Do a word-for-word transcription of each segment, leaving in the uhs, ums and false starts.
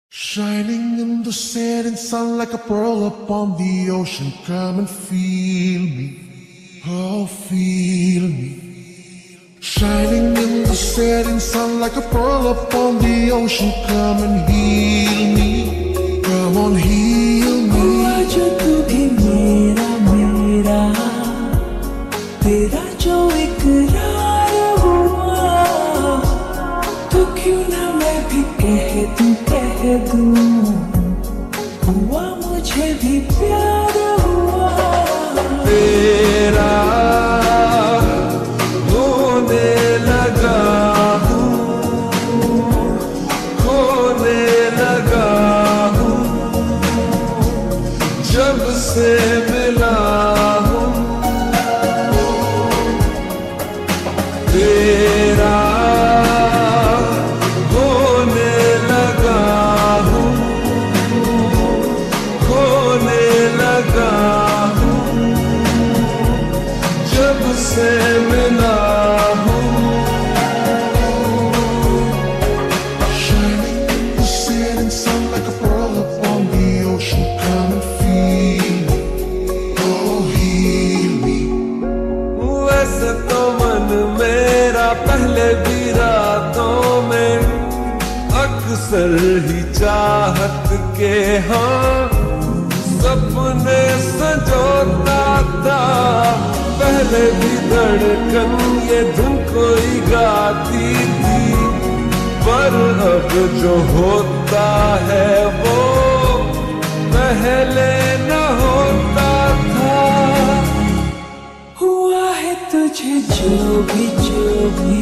Shining in the setting sun like a pearl upon the ocean. Come and feel me, oh feel me. Shining in the setting sun like a pearl upon the ocean. Come and heal me, come on heal me. आज तू भी मेरा मेरा तेरा जो इकरार हुआ, तो क्यों ना मैं भी कह दूं कह दूं हुआ मुझे भी प्यार हुआ। तेरा होने लगा हूँ, खोने लगा हूँ, जब से मिला हूँ। तेरा होने लगा हूँ, खोने लगा हूँ, जब से मिला हूँ। Shining in the setting sun like a pearl upon the ocean. Come and feel me, oh heal me. वैसे तो मन मेरा पहले भी रातों में अक्सर ही चाहत के हाँ सपने संजोता था। पहले भी धड़कन ये धुन कोई गाती थी, पर अब जो होता है वो पहले न होता था। हुआ है तुझे जो भी जो भी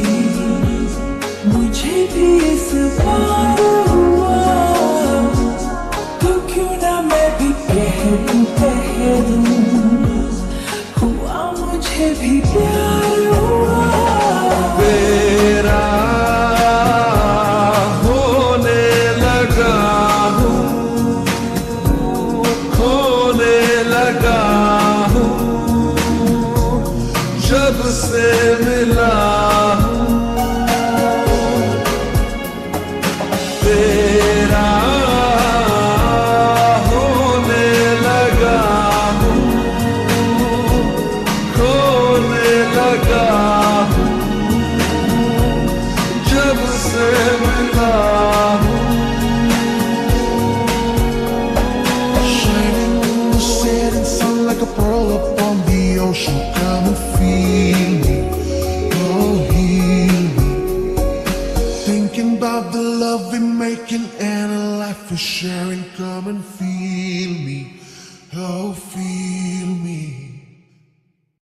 मुझे भी इस बार हुआ, तो क्यों ना मैं भी कह दूं कह दूं हुआ मुझे भी प्यार हुआ। तेरा होने लगा हूँ, खोने लगा हूँ, जब से मिला हूँ। तेरा होने लगा हूँ, खोने लगा हूँ, जब से मिला हूँ। Shining in the setting sun like a pearl upon the ocean. Come and feel me, oh heal me. Thinking about the love we're making and a life we're sharing. Come and feel me.